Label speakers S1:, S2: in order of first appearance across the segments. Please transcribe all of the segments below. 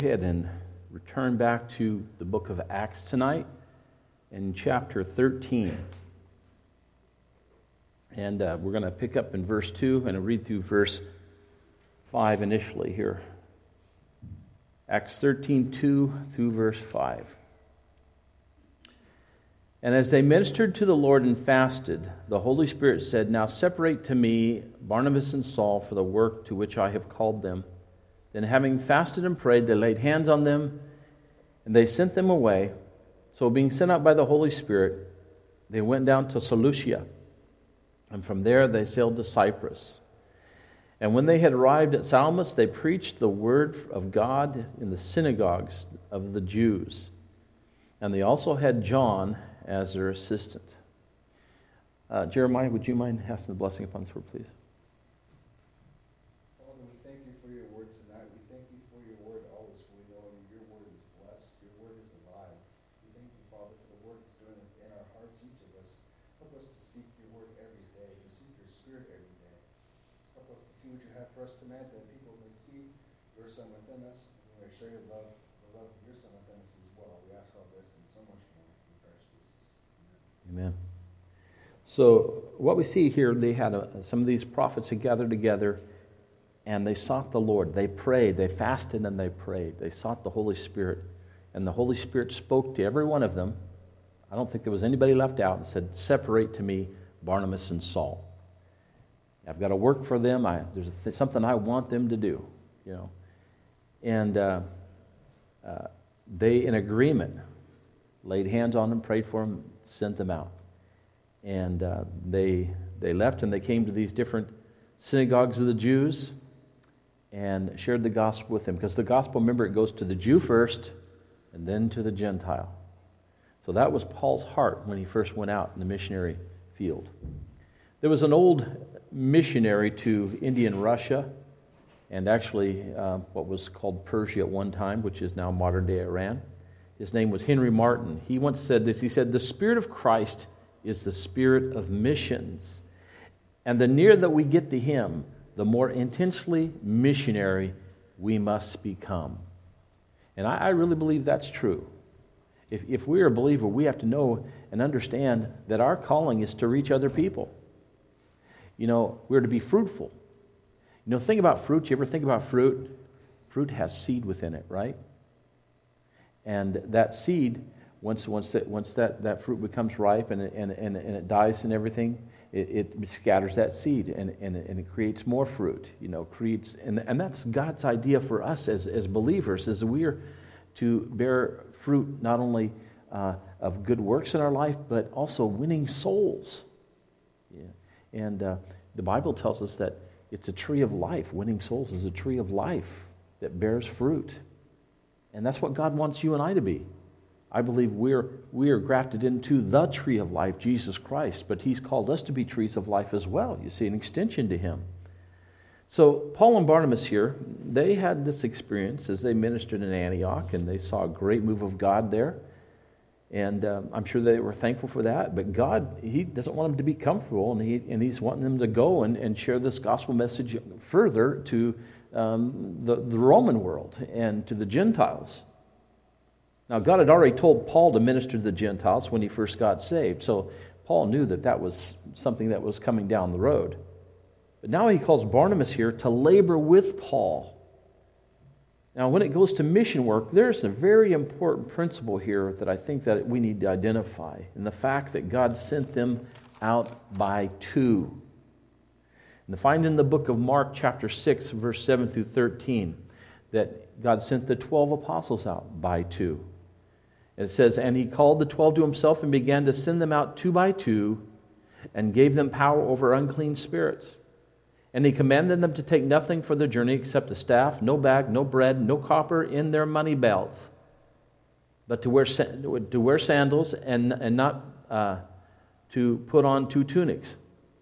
S1: Ahead and return back to the book of Acts tonight in chapter 13. And we're going to pick up in verse 2 and read through verse 5 initially here. Acts 13, 2 through verse 5. And as they ministered to the Lord and fasted, the Holy Spirit said, "Now separate to me Barnabas and Saul for the work to which I have called them." Then having fasted and prayed, they laid hands on them, and they sent them away. So being sent out by the Holy Spirit, they went down to Seleucia, and from there they sailed to Cyprus. And when they had arrived at Salamis, they preached the word of God in the synagogues of the Jews. And they also had John as their assistant. Jeremiah, would you mind casting the blessing upon this word, please?
S2: For us tonight, that people may see your Son within us, and we may show your love, the love of your Son within us as well. We ask all this and so much more in Christ Jesus.
S1: Amen. So what we see here, they had some of these prophets had gathered together, and they sought the Lord. They prayed, they fasted, and they prayed. They sought the Holy Spirit, and the Holy Spirit spoke to every one of them. I don't think there was anybody left out, and said, "Separate to me Barnabas and Saul. I've got to work for them. There's something I want them to do, you know." And they, in agreement, laid hands on them, prayed for them, sent them out. And they left, and they came to these different synagogues of the Jews and shared the gospel with them. Because the gospel, remember, it goes to the Jew first and then to the Gentile. So that was Paul's heart when he first went out in the missionary field. There was an old missionary to Indian Russia, and actually what was called Persia at one time, which is now modern-day Iran. His name was Henry Martin. He once said this. He said, "The Spirit of Christ is the spirit of missions. And the nearer that we get to Him, the more intensely missionary we must become." And I really believe that's true. If we're a believer, we have to know and understand that our calling is to reach other people. You know, we're to be fruitful. You know, think about fruit. You ever think about fruit? Fruit has seed within it, right? And that seed, once that fruit becomes ripe and it dies and everything, it scatters that seed and it creates more fruit. You know, and that's God's idea for us as believers, is we are to bear fruit not only of good works in our life, but also winning souls. Yeah. And the Bible tells us that it's a tree of life. Winning souls is a tree of life that bears fruit. And that's what God wants you and I to be. I believe we are grafted into the tree of life, Jesus Christ, but He's called us to be trees of life as well. You see, an extension to Him. So Paul and Barnabas here, they had this experience as they ministered in Antioch, and they saw a great move of God there. And I'm sure they were thankful for that. But God, He doesn't want them to be comfortable, and He's wanting them to go and share this gospel message further to the Roman world and to the Gentiles. Now, God had already told Paul to minister to the Gentiles when he first got saved. So Paul knew that was something that was coming down the road. But now He calls Barnabas here to labor with Paul. Now, when it goes to mission work, there's a very important principle here that I think that we need to identify, and the fact that God sent them out by two. And find in the book of Mark, chapter 6, verse 7 through 13, that God sent the 12 apostles out by two. It says, "And He called the 12 to Himself and began to send them out two by two, and gave them power over unclean spirits. And He commanded them to take nothing for their journey except a staff, no bag, no bread, no copper in their money belts, but to wear sandals and not to put on two tunics.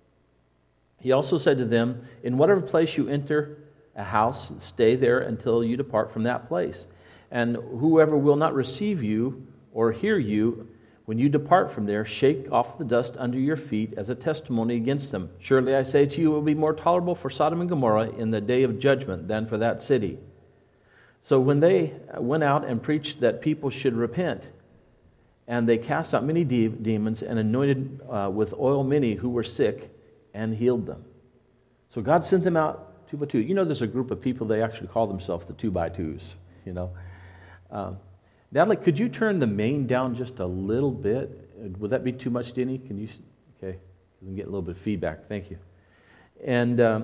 S1: He also said to them, in whatever place you enter a house, stay there until you depart from that place. And whoever will not receive you or hear you, when you depart from there, shake off the dust under your feet as a testimony against them. Surely I say to you, it will be more tolerable for Sodom and Gomorrah in the day of judgment than for that city. So when they went out and preached that people should repent, and they cast out many demons and anointed with oil many who were sick and healed them. So God sent them out 2 by 2. You know, there's a group of people, they actually call themselves the 2 by 2s, you know. Natalie, could you turn the main down just a little bit? Would that be too much, Denny? Can you? Okay, I'm getting a little bit of feedback. Thank you. And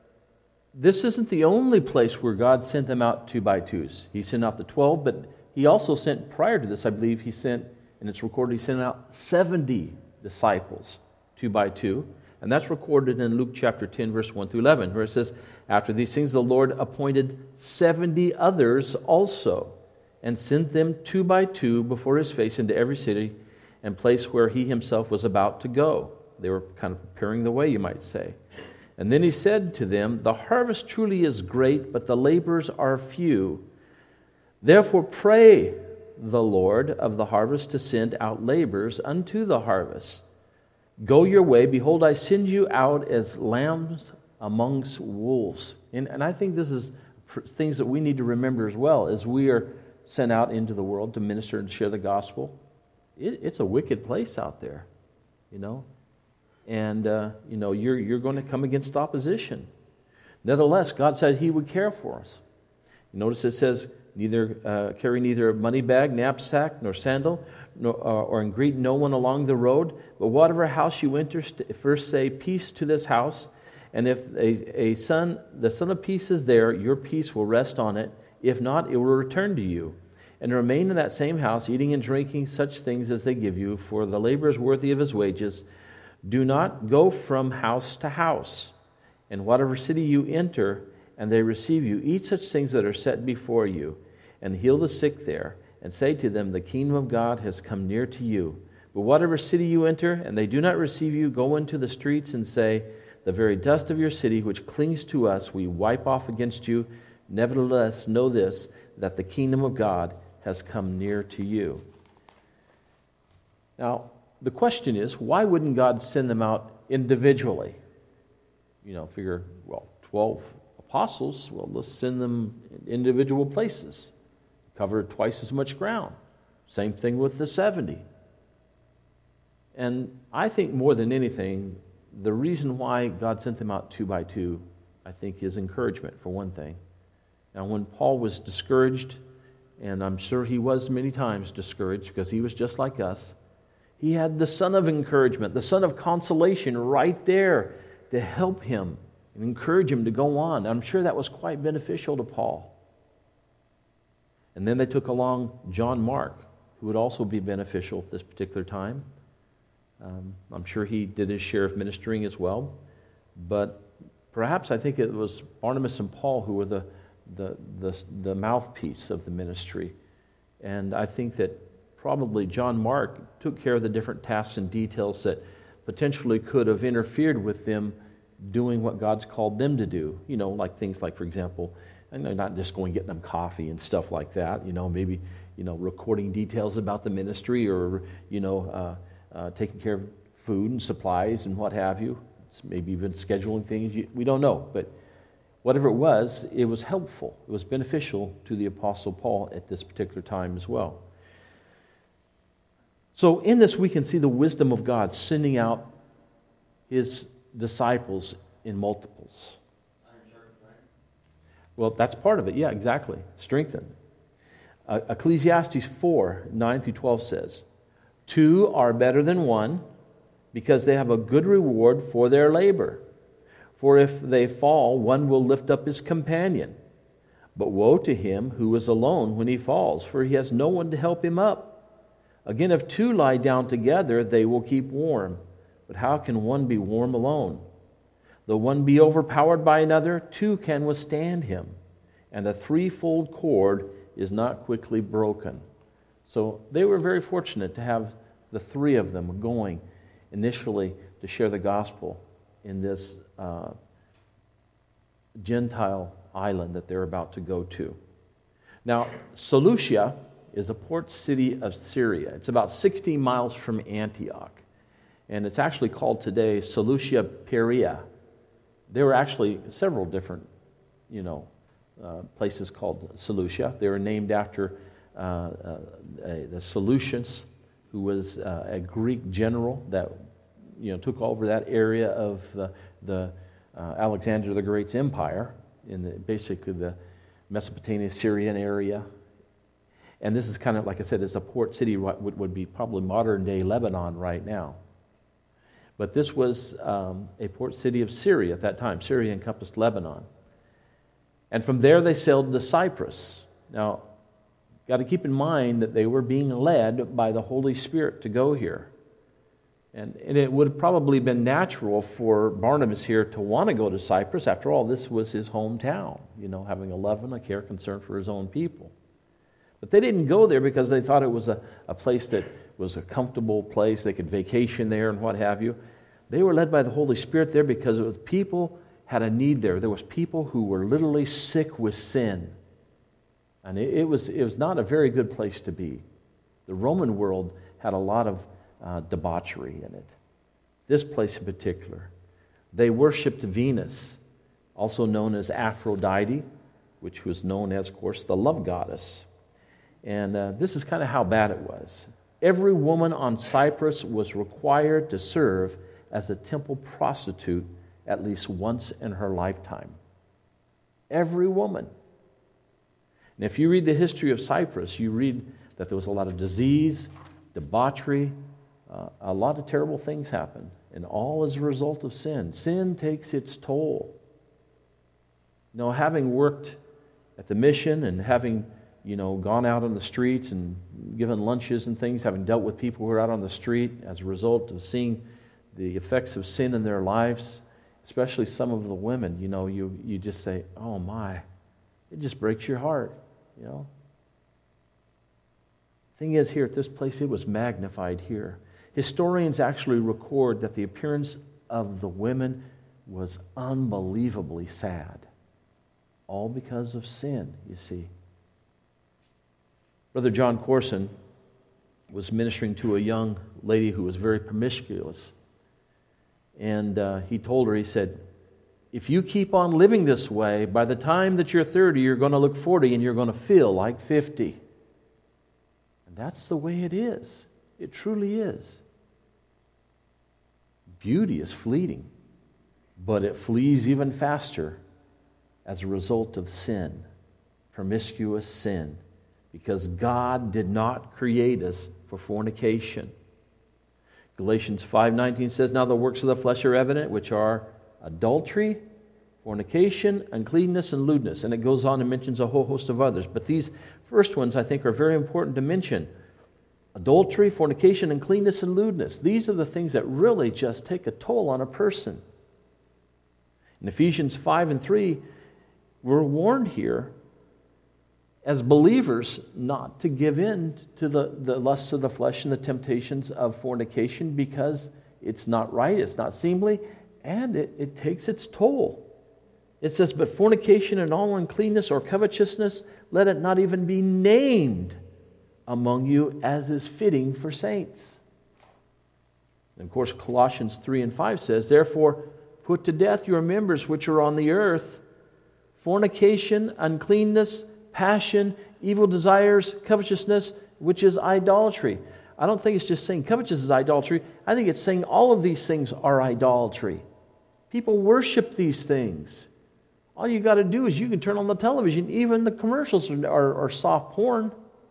S1: this isn't the only place where God sent them out 2 by 2s. He sent out the 12, but he also sent, prior to this, I believe, he sent, and it's recorded, he sent out 70 disciples, 2 by 2. And that's recorded in Luke chapter 10, verse 1 through 11, where it says, after these things the Lord appointed 70 others also, and sent them 2 by 2 before his face into every city and place where he himself was about to go. They were kind of preparing the way, you might say. And then he said to them, the harvest truly is great, but the laborers are few. Therefore pray the Lord of the harvest to send out laborers unto the harvest. Go your way, behold, I send you out as lambs amongst wolves. And I think this is things that we need to remember as well as we are sent out into the world to minister and share the gospel. It's a wicked place out there, you know. And, you know, you're going to come against opposition. Nevertheless, God said he would care for us. Notice it says, carry neither money bag, knapsack, nor sandal, or and greet no one along the road. But whatever house you enter, first say, peace to this house. And if the son of peace is there, your peace will rest on it. If not, it will return to you. And remain in that same house, eating and drinking such things as they give you, for the labor is worthy of his wages. Do not go from house to house. And whatever city you enter, and they receive you, eat such things that are set before you, and heal the sick there, and say to them, the kingdom of God has come near to you. But whatever city you enter, and they do not receive you, go into the streets and say, the very dust of your city, which clings to us, we wipe off against you. Nevertheless, know this, that the kingdom of God has come near to you. Now, the question is, why wouldn't God send them out individually? You know, figure, well, 12 apostles, well, let's send them in individual places. Cover twice as much ground. Same thing with the 70. And I think more than anything, the reason why God sent them out 2 by 2, I think, is encouragement, for one thing. Now, when Paul was discouraged, and I'm sure he was many times discouraged because he was just like us, he had the son of encouragement, the son of consolation right there to help him and encourage him to go on. I'm sure that was quite beneficial to Paul. And then they took along John Mark, who would also be beneficial at this particular time. I'm sure he did his share of ministering as well. But perhaps I think it was Barnabas and Paul who were the mouthpiece of the ministry. And I think that probably John Mark took care of the different tasks and details that potentially could have interfered with them doing what God's called them to do. You know, like things like, for example, I know not just going and getting them coffee and stuff like that, you know, maybe, you know, recording details about the ministry or, you know, taking care of food and supplies and what have you. Maybe even scheduling things. We don't know, but whatever it was helpful. It was beneficial to the Apostle Paul at this particular time as well. So in this we can see the wisdom of God sending out his disciples in multiples. Well, that's part of it. Yeah, exactly. Strengthen. Ecclesiastes 4, 9 through 12 says, 2 are better than 1 because they have a good reward for their labor. For if they fall, one will lift up his companion. But woe to him who is alone when he falls, for he has no one to help him up. Again, if 2 lie down together, they will keep warm. But how can one be warm alone? Though one be overpowered by another, 2 can withstand him. And a threefold cord is not quickly broken. So they were very fortunate to have the 3 of them going initially to share the gospel in this Gentile island that they're about to go to. Now, Seleucia is a port city of Syria. It's about 16 miles from Antioch. And it's actually called today Seleucia Perea. There were actually several different, places called Seleucia. They were named after the Seleucus, who was a Greek general that took over that area of the Alexander the Great's empire in basically the Mesopotamia, Syrian area. And this is kind of, like I said, it's a port city, what would be probably modern-day Lebanon right now. But this was a port city of Syria at that time. Syria encompassed Lebanon. And from there they sailed to Cyprus. Now, got to keep in mind that they were being led by the Holy Spirit to go here. And it would have probably been natural for Barnabas here to want to go to Cyprus. After all, this was his hometown, having a love and a care, concern for his own people. But they didn't go there because they thought it was a place that was a comfortable place. They could vacation there and what have you. They were led by the Holy Spirit there because it was people had a need there. There was people who were literally sick with sin. And it was not a very good place to be. The Roman world had a lot of debauchery in it. This place in particular. They worshipped Venus, also known as Aphrodite, which was known as, of course, the love goddess. And this is kind of how bad it was. Every woman on Cyprus was required to serve as a temple prostitute at least once in her lifetime. Every woman. And if you read the history of Cyprus, you read that there was a lot of disease, debauchery, a lot of terrible things happened, and all as a result of sin. Sin takes its toll. Having worked at the mission and having gone out on the streets and given lunches and things, having dealt with people who are out on the street as a result of seeing the effects of sin in their lives, especially some of the women, you just say, oh my, it just breaks your heart, Thing is, here at this place, it was magnified here. Historians actually record that the appearance of the women was unbelievably sad, all because of sin, you see. Brother John Corson was ministering to a young lady who was very promiscuous. And he told her, he said, if you keep on living this way, by the time that you're 30, you're going to look 40 and you're going to feel like 50. And that's the way it is. It truly is. Beauty is fleeting, but it flees even faster as a result of sin, promiscuous sin. Because God did not create us for fornication. Galatians 5:19 says, now the works of the flesh are evident, which are adultery, fornication, uncleanness, and lewdness. And it goes on and mentions a whole host of others. But these first ones, I think, are very important to mention. Adultery, fornication, uncleanness, and lewdness. These are the things that really just take a toll on a person. In Ephesians 5:3, we're warned here as believers not to give in to the lusts of the flesh and the temptations of fornication, because it's not right, it's not seemly, and it takes its toll. It says, but fornication and all uncleanness or covetousness, let it not even be named among you as is fitting for saints. And of course, Colossians 3:5 says, therefore put to death your members which are on the earth, fornication, uncleanness, passion, evil desires, covetousness, which is idolatry. I don't think it's just saying covetousness is idolatry. I think it's saying all of these things are idolatry. People worship these things. All you got to do is you can turn on the television. Even the commercials are soft porn,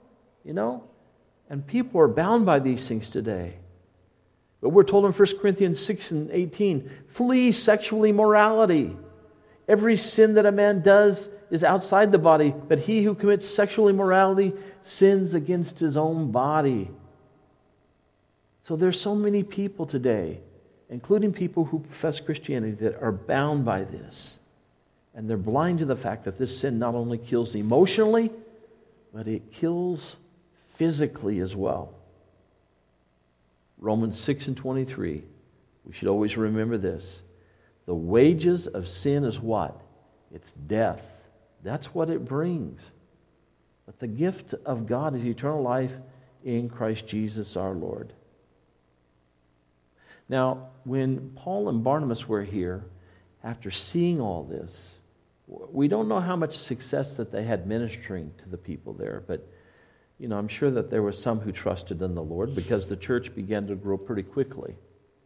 S1: And people are bound by these things today. But we're told in 1 Corinthians 6:18, flee sexual immorality. Every sin that a man does is outside the body, but he who commits sexual immorality sins against his own body. So there's so many people today, including people who profess Christianity, that are bound by this. And they're blind to the fact that this sin not only kills emotionally, but it kills physically as well. Romans 6:23, we should always remember this. The wages of sin is what? It's death. That's what it brings. But the gift of God is eternal life in Christ Jesus our Lord. Now, when Paul and Barnabas were here, after seeing all this, We don't know how much success that they had ministering to the people there, but I'm sure that there were some who trusted in the Lord because the church began to grow pretty quickly.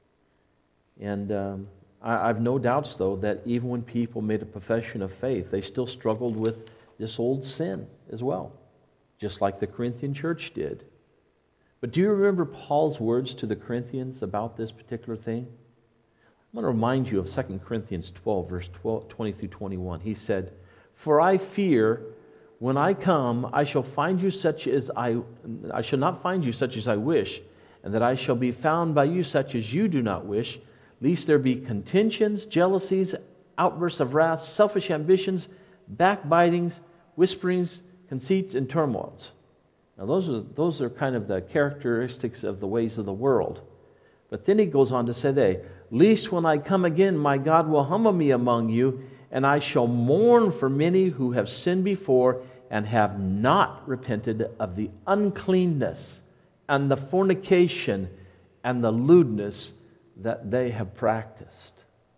S1: And I've no doubts, though, that even when people made a profession of faith, they still struggled with this old sin as well, just like the Corinthian church did. But do you remember Paul's words to the Corinthians about this particular thing? I'm going to remind you of 2 Corinthians 12, verse 20 through 21. He said, "For I fear when I come, I shall find you such as I shall not find you such as I wish, and that I shall be found by you such as you do not wish, lest there be contentions, jealousies, outbursts of wrath, selfish ambitions, backbitings, whisperings, conceits, and turmoils." Now those are kind of the characteristics of the ways of the world. But then he goes on to say, "Lest when I come again, my God will humble me among you, and I shall mourn for many who have sinned before and have not repented of the uncleanness and the fornication and the lewdness that they have practiced."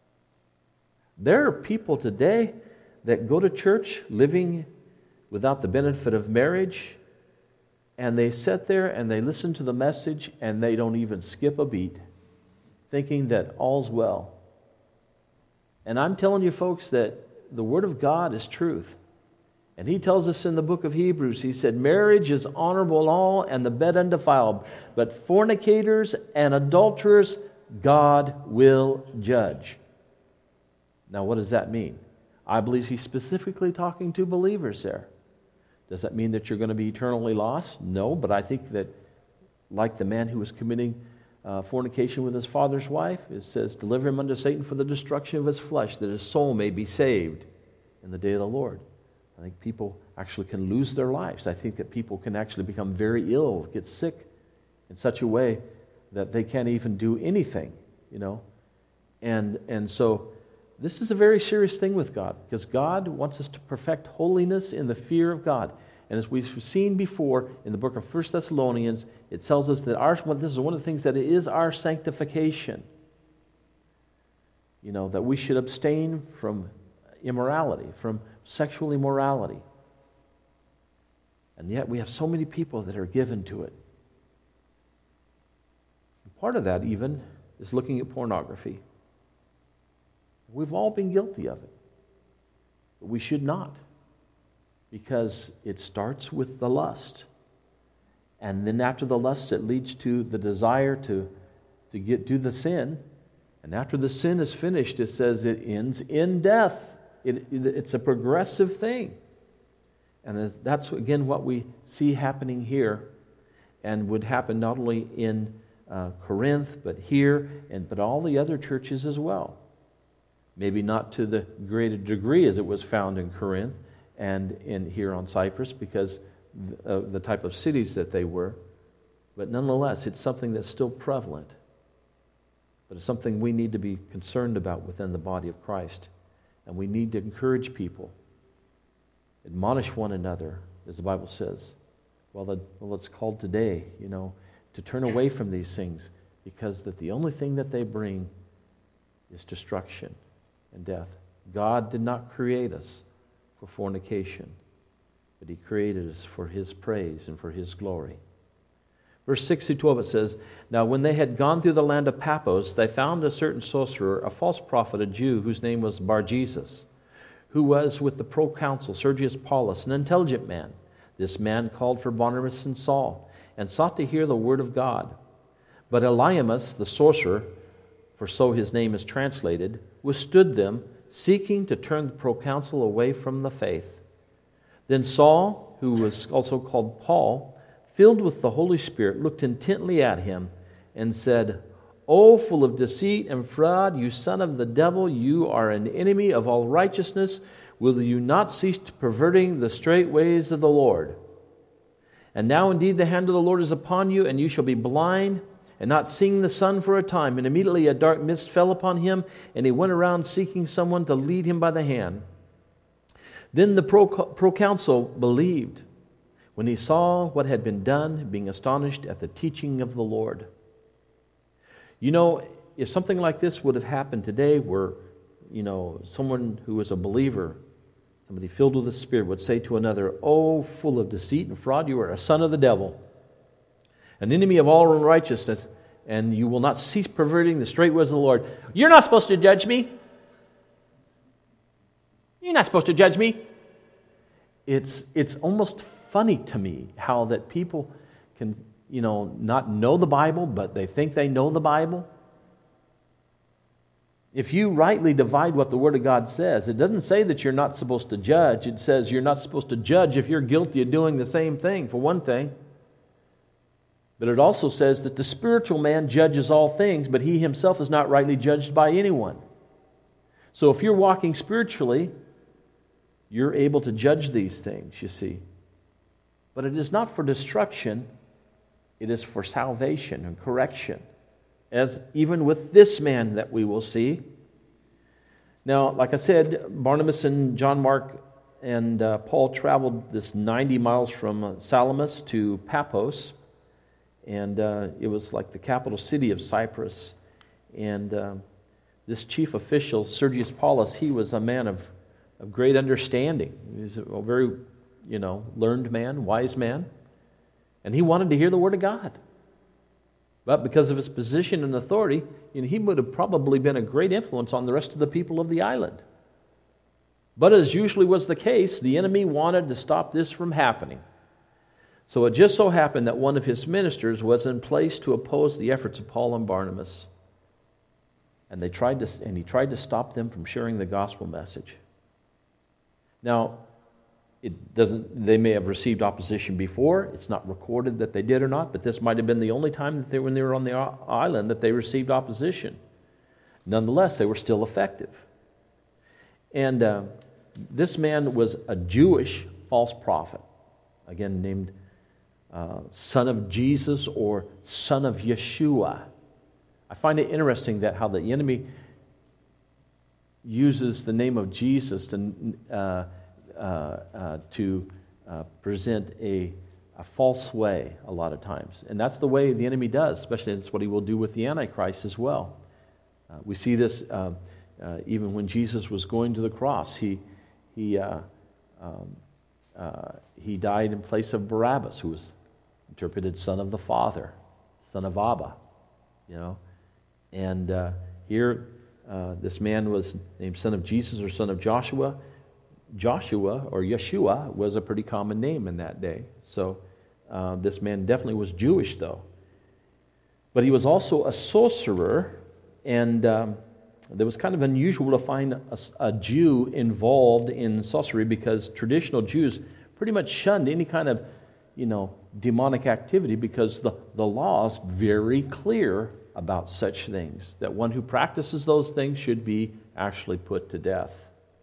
S1: There are people today that go to church living without the benefit of marriage, and they sit there and they listen to the message and they don't even skip a beat, thinking that all's well. And I'm telling you, folks, that the Word of God is truth. And He tells us in the book of Hebrews, He said, "Marriage is honorable in all, and the bed undefiled. But fornicators and adulterers God will judge." Now, what does that mean? I believe He's specifically talking to believers there. Does that mean that you're going to be eternally lost? No, but I think that, like the man who was committing fornication with his father's wife, it says, "Deliver him unto Satan for the destruction of his flesh, that his soul may be saved in the day of the Lord." I think people actually can lose their lives. I think that people can actually become very ill, get sick in such a way that they can't even do anything, And so this is a very serious thing with God, because God wants us to perfect holiness in the fear of God. And as we've seen before in the book of 1 Thessalonians, it tells us that this is one of the things that is our sanctification. That we should abstain from immorality, from sexual immorality. And yet we have so many people that are given to it. And part of that even is looking at pornography. We've all been guilty of it. But we should not, because it starts with the lust. And then after the lust, it leads to the desire to do the sin. And after the sin is finished, it says it ends in death. It's a progressive thing. And that's, again, what we see happening here, and would happen not only in Corinth, but here, but all the other churches as well. Maybe not to the greater degree as it was found in Corinth and in here on Cyprus, because of the type of cities that they were. But nonetheless, it's something that's still prevalent. But it's something we need to be concerned about within the body of Christ. And we need to encourage people, admonish one another, as the Bible says. Well, it's called today, to turn away from these things, because that the only thing that they bring is destruction and death. God did not create us for fornication, but He created us for His praise and for His glory. Verse 6 through 12, it says, "Now when they had gone through the land of Paphos, they found a certain sorcerer, a false prophet, a Jew, whose name was Bar-Jesus, who was with the proconsul Sergius Paulus, an intelligent man. This man called for Barnabas and Saul, and sought to hear the word of God. But Elymas, the sorcerer, for so his name is translated, withstood them, seeking to turn the proconsul away from the faith. Then Saul, who was also called Paul, filled with the Holy Spirit, looked intently at him and said, 'O full of deceit and fraud, you son of the devil, you are an enemy of all righteousness. Will you not cease perverting the straight ways of the Lord? And now indeed the hand of the Lord is upon you, and you shall be blind, and not seeing the sun for a time.' And immediately a dark mist fell upon him, and he went around seeking someone to lead him by the hand. Then the proconsul believed when he saw what had been done, being astonished at the teaching of the Lord." If something like this would have happened today, where, someone who was a believer somebody filled with the Spirit would say to another, "Oh, full of deceit and fraud, you are a son of the devil, an enemy of all unrighteousness, and you will not cease perverting the straight ways of the Lord." You're not supposed to judge me. You're not supposed to judge me. It's almost funny to me how that people can, not know the Bible, but they think they know the Bible. If you rightly divide what the Word of God says, it doesn't say that you're not supposed to judge. It says you're not supposed to judge if you're guilty of doing the same thing, for one thing. But it also says that the spiritual man judges all things, but he himself is not rightly judged by anyone. So if you're walking spiritually, you're able to judge these things, you see. But it is not for destruction, it is for salvation and correction, as even with this man that we will see. Now, like I said, Barnabas and John Mark and Paul traveled this 90 miles from Salamis to Paphos, and it was like the capital city of Cyprus. And this chief official, Sergius Paulus, he was a man of great understanding. He was a very, learned man, wise man, and he wanted to hear the Word of God. But because of his position and authority, he would have probably been a great influence on the rest of the people of the island. But as usually was the case, the enemy wanted to stop this from happening. So it just so happened that one of his ministers was in place to oppose the efforts of Paul and Barnabas. And he tried to stop them from sharing the gospel message. Now, they may have received opposition before. It's not recorded that they did or not, but this might have been the only time that when they were on the island that they received opposition. Nonetheless, they were still effective. And this man was a Jewish false prophet, again named son of Jesus or son of Yeshua. I find it interesting that how the enemy uses the name of Jesus to present a false way a lot of times. And that's the way the enemy does, especially that's what he will do with the Antichrist as well. We see this even when Jesus was going to the cross. He died in place of Barabbas, who was interpreted son of the Father, son of Abba, And here, this man was named son of Jesus or son of Joshua. Joshua or Yeshua was a pretty common name in that day. So this man definitely was Jewish, though. But he was also a sorcerer, and it was kind of unusual to find a Jew involved in sorcery, because traditional Jews pretty much shunned any kind of, demonic activity, because the law is very clear about such things, that one who practices those things should be actually put to death.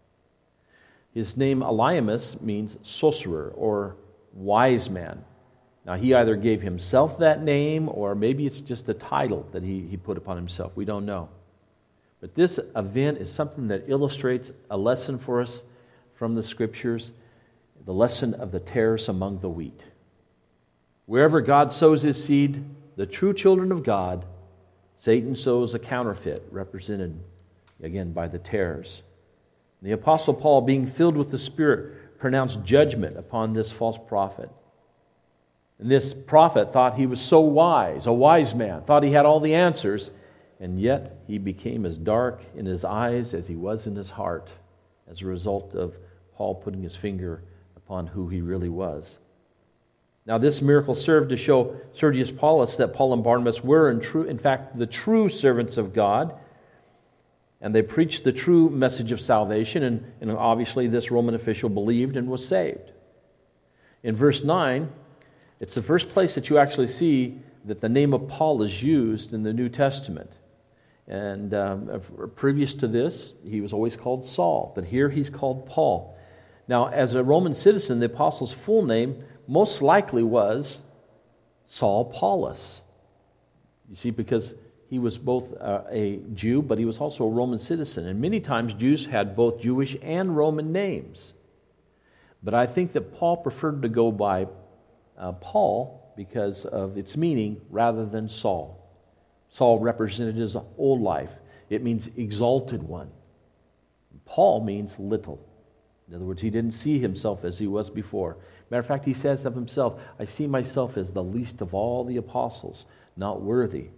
S1: His name Elymas means sorcerer or wise man. Now, he either gave himself that name, or maybe it's just a title that he put upon himself. We don't know. But this event is something that illustrates a lesson for us from the Scriptures, the lesson of the tares among the wheat. Wherever God sows his seed, the true children of God, Satan sows a counterfeit, represented again by the tares. The Apostle Paul, being filled with the Spirit, pronounced judgment upon this false prophet. And this prophet thought he was so wise, a wise man, thought he had all the answers, and yet he became as dark in his eyes as he was in his heart as a result of Paul putting his finger upon who he really was. Now, this miracle served to show Sergius Paulus that Paul and Barnabas were in fact the true servants of God, and they preached the true message of salvation, and obviously this Roman official believed and was saved. In verse 9, it's the first place that you actually see that the name of Paul is used in the New Testament. And previous to this, he was always called Saul, but here he's called Paul. Now, as a Roman citizen, the apostle's full name most likely was Saul Paulus. You see, because he was both a Jew, but he was also a Roman citizen. And many times Jews had both Jewish and Roman names. But I think that Paul preferred to go by Paul because of its meaning rather than Saul. Saul represented his old life. It means exalted one. Paul means little. In other words, he didn't see himself as he was before. Matter of fact, he says of himself, I see myself as the least of all the apostles, not worthy.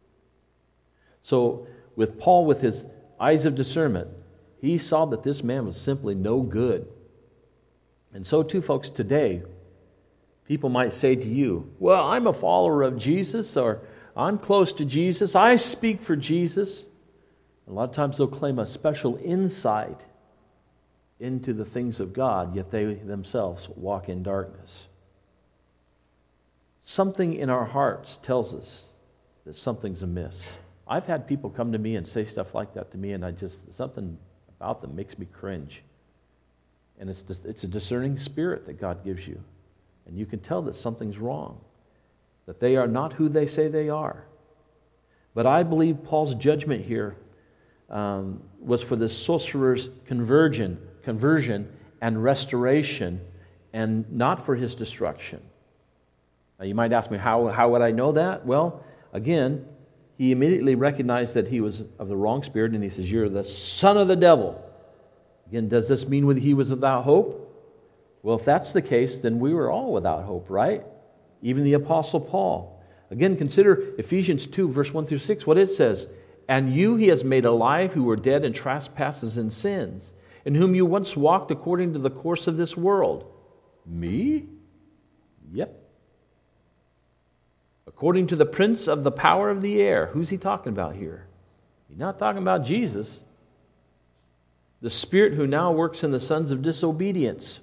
S1: So with Paul, with his eyes of discernment, he saw that this man was simply no good. And so too, folks, today, people might say to you, well, I'm a follower of Jesus, or I'm close to Jesus, I speak for Jesus. A lot of times they'll claim a special insight into the things of God, yet they themselves walk in darkness. Something in our hearts tells us that something's amiss. I've had people come to me and say stuff like that to me, and something about them makes me cringe. And it's a discerning spirit that God gives you. And you can tell that something's wrong, that they are not who they say they are. But I believe Paul's judgment here was for the sorcerer's conversion and restoration, and not for his destruction. Now you might ask me, how would I know that? Well, again, he immediately recognized that he was of the wrong spirit, and he says, you're the son of the devil. Again, does this mean that he was without hope? Well, if that's the case, then we were all without hope, right? Even the Apostle Paul. Again, consider Ephesians 2, verse 1 through 6, what it says. And you he has made alive who were dead in trespasses and sins, in whom you once walked according to the course of this world. Me? Yep. According to the prince of the power of the air. Who's he talking about here? He's not talking about Jesus. The spirit who now works in the sons of disobedience,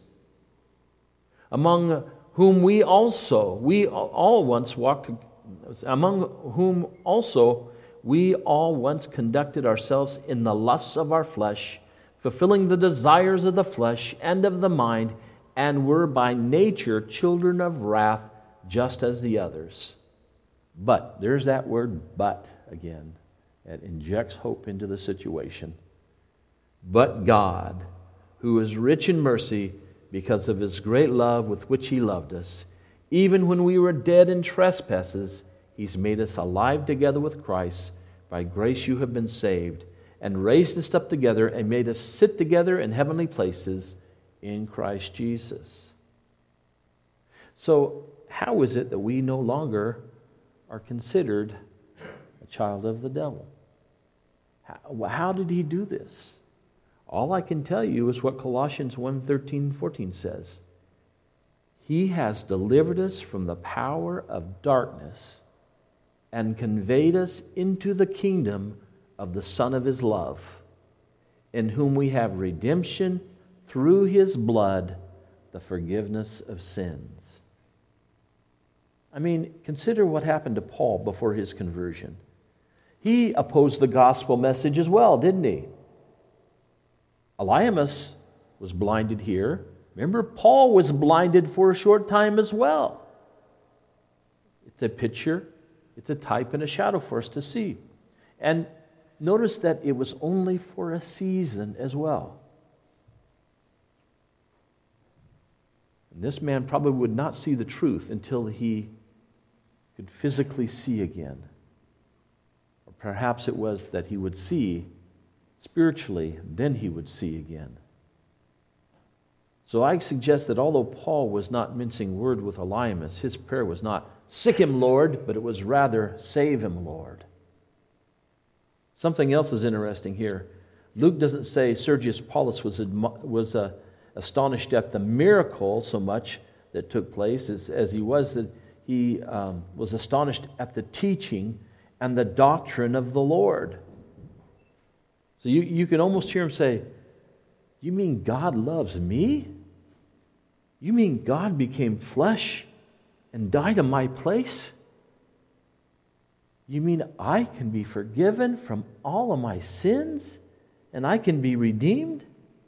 S1: among whom we all once conducted ourselves in the lusts of our flesh, fulfilling the desires of the flesh and of the mind, and were by nature children of wrath, just as the others. But, there's that word but again, that injects hope into the situation. But God, who is rich in mercy, because of His great love with which He loved us, even when we were dead in trespasses, He's made us alive together with Christ. By grace you have been saved, and raised us up together and made us sit together in heavenly places in Christ Jesus. So, how is it that we no longer are considered a child of the devil? How did He do this? All I can tell you is what Colossians 1:13-14 says. He has delivered us from the power of darkness and conveyed us into the kingdom of the Son of His love, in whom we have redemption through His blood, the forgiveness of sins. I mean, consider what happened to Paul before his conversion. He opposed the gospel message as well, didn't he? Elymas was blinded here. Remember, Paul was blinded for a short time as well. It's a picture, it's a type and a shadow for us to see. And notice that it was only for a season as well. And this man probably would not see the truth until he could physically see again. Or perhaps it was that he would see spiritually, then he would see again. So I suggest that although Paul was not mincing word with Elymas, his prayer was not, "Sick him, Lord," but it was rather, "Save him, Lord." Something else is interesting here. Luke doesn't say Sergius Paulus was astonished at the miracle so much that took place as he was that he was astonished at the teaching and the doctrine of the Lord. So you can almost hear him say, "You mean God loves me? You mean God became flesh and died in my place? You mean I can be forgiven from all of my sins and I can be redeemed?"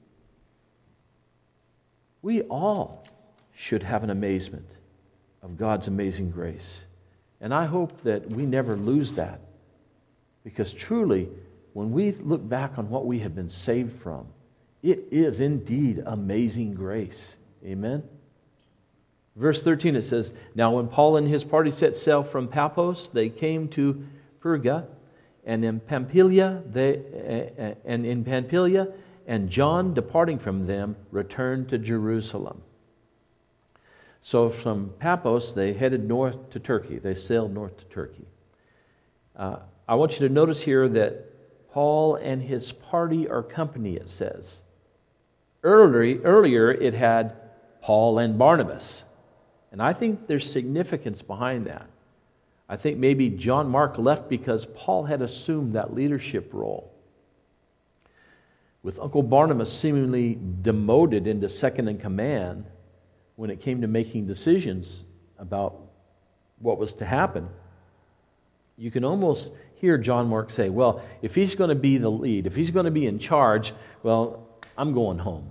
S1: We all should have an amazement of God's amazing grace. And I hope that we never lose that, because truly, when we look back on what we have been saved from, it is indeed amazing grace. Amen? Verse 13 it says, "Now when Paul and his party set sail from Paphos, they came to Perga, and in Pamphylia, and John, departing from them, returned to Jerusalem. So from Paphos, they headed north to Turkey. They sailed north to Turkey. I want you to notice here that Paul and his party or company, it says. Earlier, it had Paul and Barnabas. And I think there's significance behind that. I think maybe John Mark left because Paul had assumed that leadership role. With Uncle Barnabas seemingly demoted into second in command when it came to making decisions about what was to happen, you can almost hear John Mark say, well, if he's going to be the lead, if he's going to be in charge, well, I'm going home.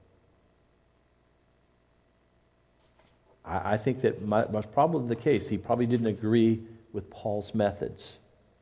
S1: I think that was probably the case. He probably didn't agree with Paul's methods.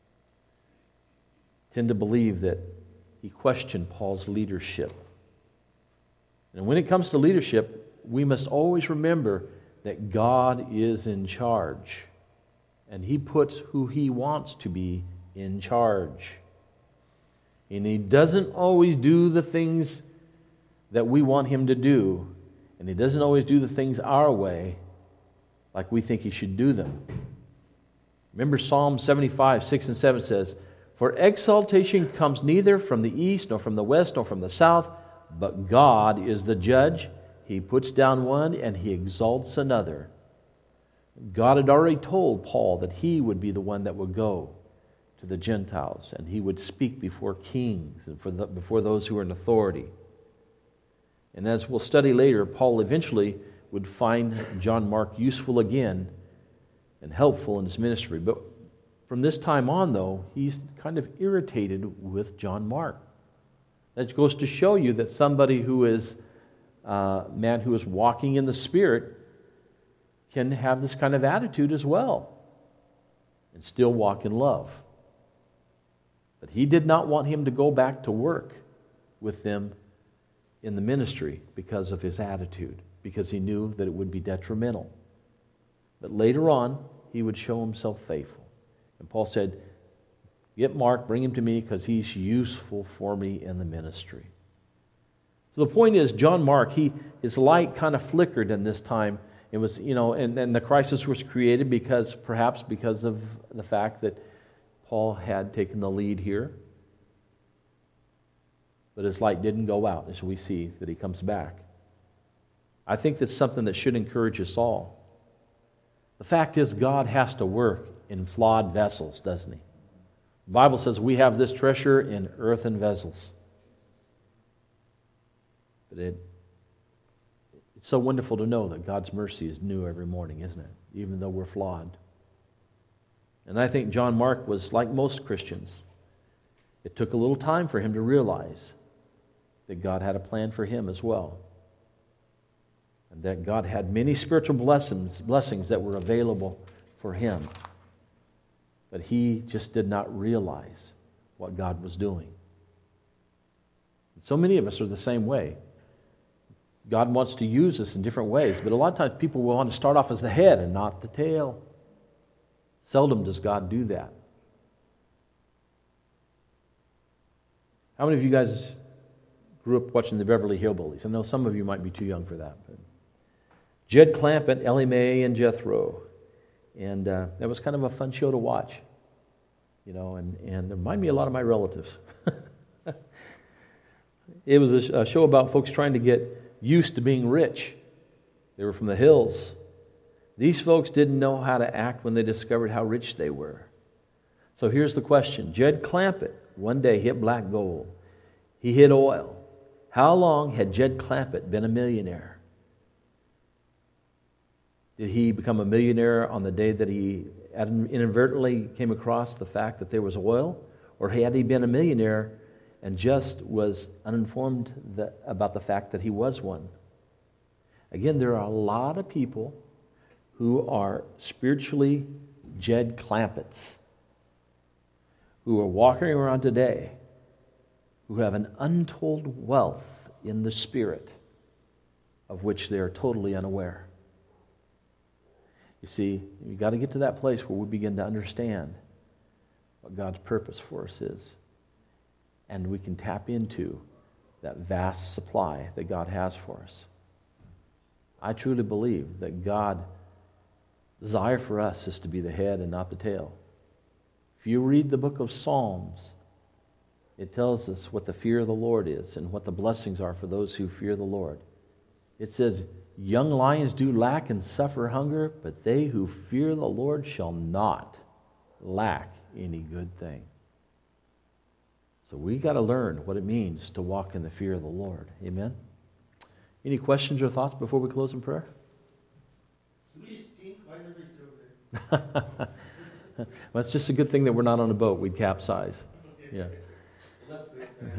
S1: I tend to believe that he questioned Paul's leadership. And when it comes to leadership, we must always remember that God is in charge. And He puts who He wants to be in charge. And He doesn't always do the things that we want Him to do. And He doesn't always do the things our way like we think He should do them. Remember Psalm 75, 6 and 7 says, "For exaltation comes neither from the east, nor from the west, nor from the south, but God is the judge. He puts down one and He exalts another." God had already told Paul that he would be the one that would go to the Gentiles, and he would speak before kings and before those who are in authority. And as we'll study later, Paul eventually would find John Mark useful again and helpful in his ministry. But from this time on, though, he's kind of irritated with John Mark. That goes to show you that somebody who is a man who is walking in the Spirit can have this kind of attitude as well and still walk in love. But he did not want him to go back to work with them in the ministry because of his attitude, because he knew that it would be detrimental. But later on, he would show himself faithful. And Paul said, "Get Mark, bring him to me because he's useful for me in the ministry." So the point is, John Mark, his light kind of flickered in this time. It was, and the crisis was created perhaps because of the fact that Paul had taken the lead here. But his light didn't go out, as we see that he comes back. I think that's something that should encourage us all. The fact is, God has to work in flawed vessels, doesn't He? The Bible says we have this treasure in earthen vessels. But it's so wonderful to know that God's mercy is new every morning, isn't it? Even though we're flawed. And I think John Mark was like most Christians. It took a little time for him to realize that God had a plan for him as well. And that God had many spiritual blessings that were available for him. But he just did not realize what God was doing. And so many of us are the same way. God wants to use us in different ways, but a lot of times people will want to start off as the head and not the tail. Seldom does God do that. How many of you guys grew up watching the Beverly Hillbillies? I know some of you might be too young for that. But Jed Clampett, Ellie Mae, and Jethro. And that was kind of a fun show to watch. And it reminded me a lot of my relatives. It was a show about folks trying to get used to being rich. They were from the hills. These folks didn't know how to act when they discovered how rich they were. So here's the question. Jed Clampett one day hit black gold. He hit oil. How long had Jed Clampett been a millionaire? Did he become a millionaire on the day that he inadvertently came across the fact that there was oil? Or had he been a millionaire and just was uninformed about the fact that he was one? Again, there are a lot of people who are spiritually Jed Clampetts, who are walking around today, who have an untold wealth in the spirit of which they are totally unaware. You see, you've got to get to that place where we begin to understand what God's purpose for us is. And we can tap into that vast supply that God has for us. I truly believe that God's desire for us is to be the head and not the tail. If you read the book of Psalms, it tells us what the fear of the Lord is and what the blessings are for those who fear the Lord. It says, young lions do lack and suffer hunger, but they who fear the Lord shall not lack any good thing. So we got to learn what it means to walk in the fear of the Lord. Amen? Any questions or thoughts before we close in prayer? Well, it's just a good thing that we're not on a boat. We'd capsize. Yeah.